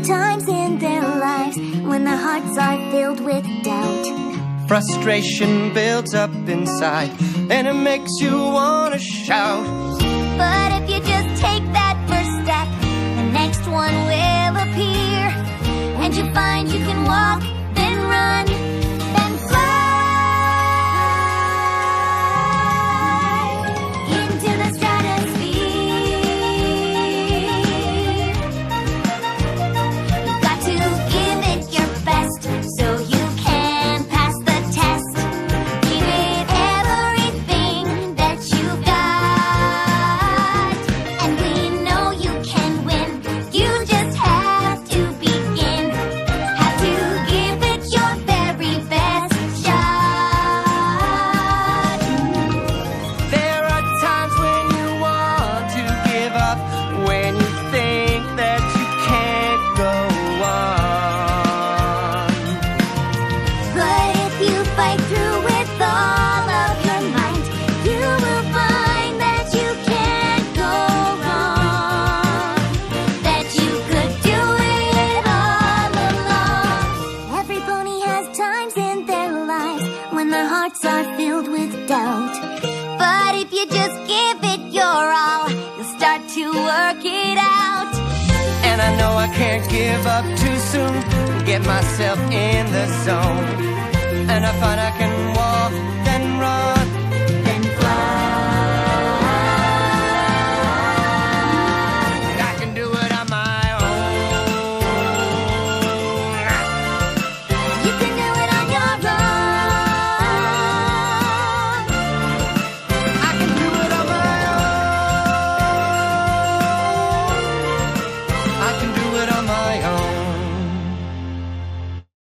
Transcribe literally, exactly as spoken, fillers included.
times in their lives when their hearts are filled with doubt. Frustration builds up inside, and it makes you wanna shout. But if you just take that first step, the next one will appear, and you find you can walk, then run, then fly into the stratosphere. You've got to give it your best so you can pass the test. Give it everything that you've got, and we know you can win. You just have to begin. Have to give it your very best shot. There are times when you want to give up, when you think that you can't go on. But if you fight through with all of your might, you will find that you can't go wrong, that you could do it all alone. Every pony has times in their lives when their hearts are filled with doubt. But if you just give it your all, you'll start to work it out. And I know I can't give up too soon, get myself in the zone, and I find I can